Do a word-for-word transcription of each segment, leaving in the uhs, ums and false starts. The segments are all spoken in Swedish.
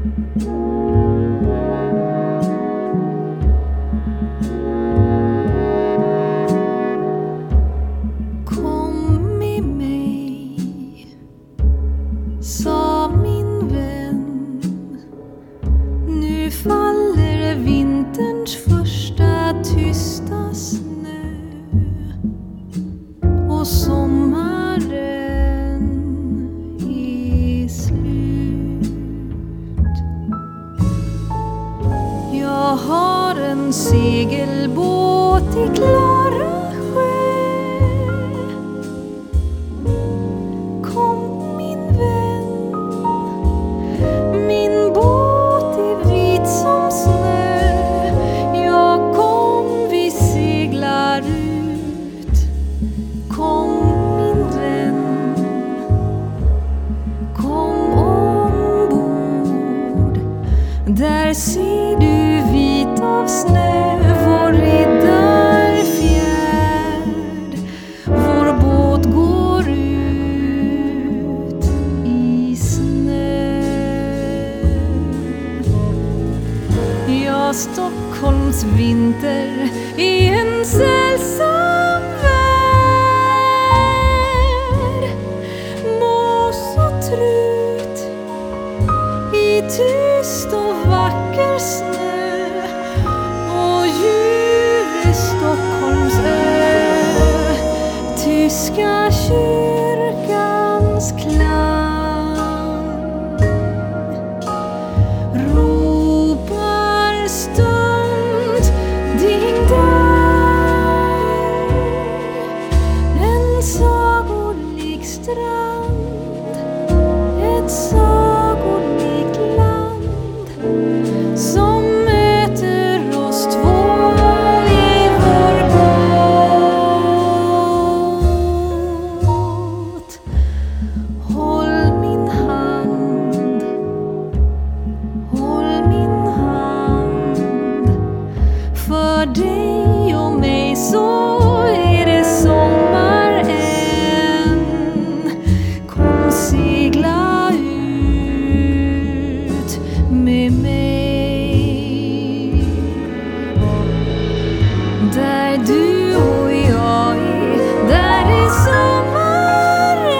Kom i mig, sa min vän. Nu faller vinterns första tysta snö och sommaren är slut. Jag har en segelbåt i klara sjö. Kom min vän, min båt är vit som snö. Ja, kom vi seglar ut. Kom min vän, kom ombord. Där ser du vit av snö vår riddarfjärd. Vår båt går ut i snö. Ja, Stockholms vinter är en sällsam värld. Mås och trut i tyst och vacker snö och djur Stockholms ö. Tyska kyrkans klang ropar stund ding dang. En sagolik strand, ett sagolikt land som möter oss två i vår båt. Håll min hand, håll min hand. För dig och mig så är det sommar än. Kom segla ut med mig. Där du och jag är, där är sommaren.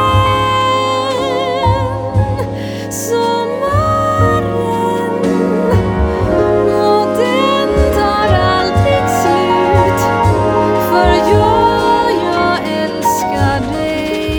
Sommaren, och den tar aldrig slut. För jag, jag älskar dig.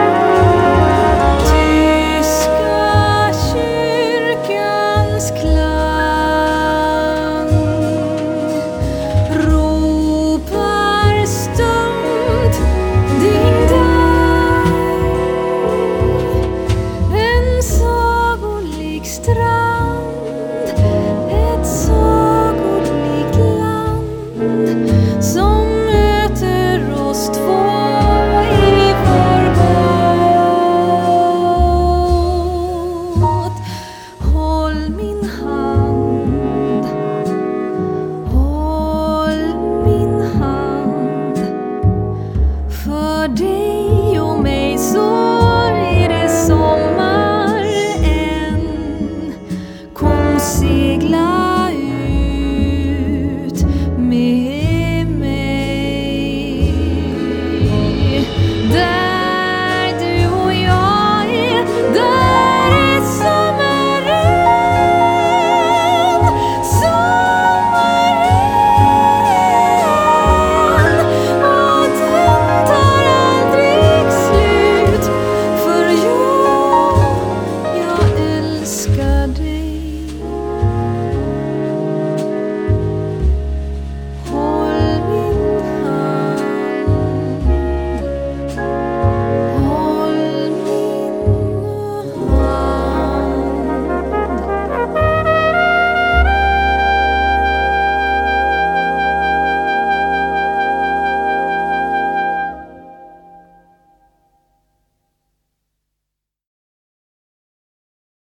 Tyska kyrkans klang